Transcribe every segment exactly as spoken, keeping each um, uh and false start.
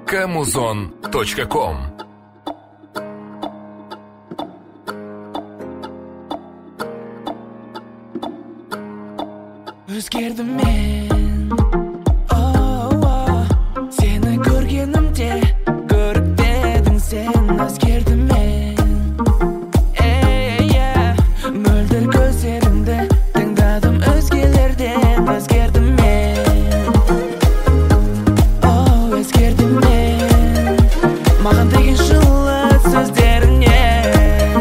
камузон точка ком. Өзгердім мен, сені көргенімде көріктедің сен. Өзгердім мен, мөлдір көздеріңді тыңдадым өзгелерден. Өзгердім мен, өзгердім мен, маған деген жылы сөздеріңнен.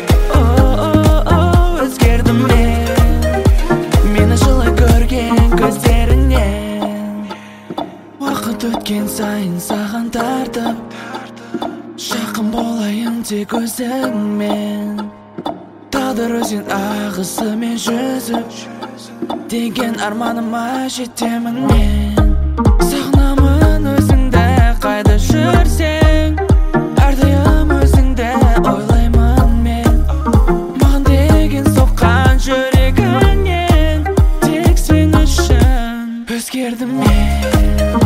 Өзгердім мен, мені жылы көрген көздеріңнен. Уақыт өткен сайын саған тартып, жақын болайын тек өзіңмен. Тағдыр өзен ағысымен жүзіп, деген арманыма жетемін мен. Сағынамын өзіңді қайда жүрсең, әрдайым өзіңді ойлаймын мен. Маған деген соққан жүрегіңнен тек сен үшін өзгердім мен.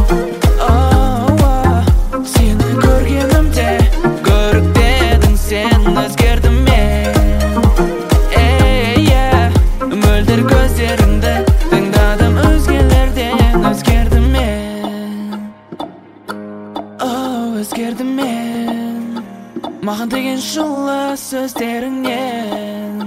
Сені көргенімде көріктедің сен. Өзгердім мен, мөлдір көздеріңді тыңдадым өзгелерден. Өзгердім мен, өзгердім мен, маған деген жылы сөздеріңнен.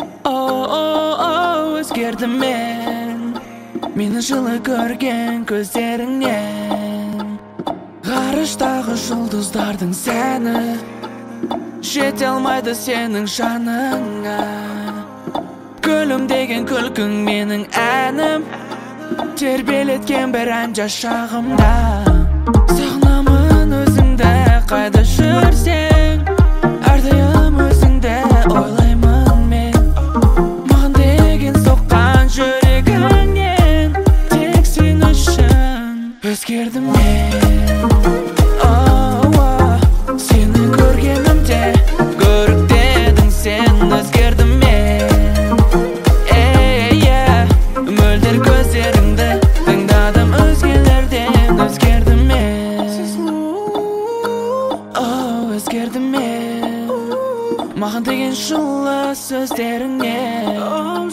Өзгердім мен, мені жылы көрген көздеріңнен. Ғарыштағы жұлдыздардың сәні жете алмайды сенің жаныңа. Гүлім деген күлкің менің әнім, тербелеткен бір ән жас шағымда. Сағынамын өзіңді қайда жүрсең, әрдайым өзіңді ойлаймын мен. Маған деген соққан жүрегіңнен тек сен үшін өзгердім мен. Сені көргенімде көріктедің сен. Өзгердім мен, мөлдір көздеріңді тыңдадым өзгелерден. Өзгердім мен, өзгердім мен, маған деген жылы сөздеріңнен.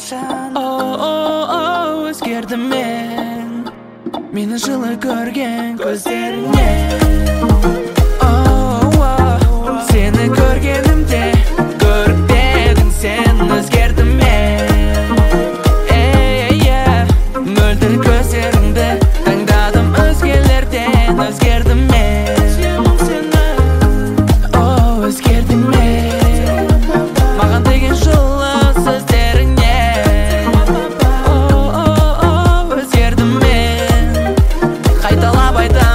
Өзгердім мен, мені жылы көрген көздеріңнен. Сені көргенімде көріктедің сен. Өзгердім мен, мөлдір көздеріңді тыңдадым өзгелерден. Өзгердім мен, өзгердім мен, маған деген жылы сөздеріңнен. Өзгердім мен, қайталап айтамын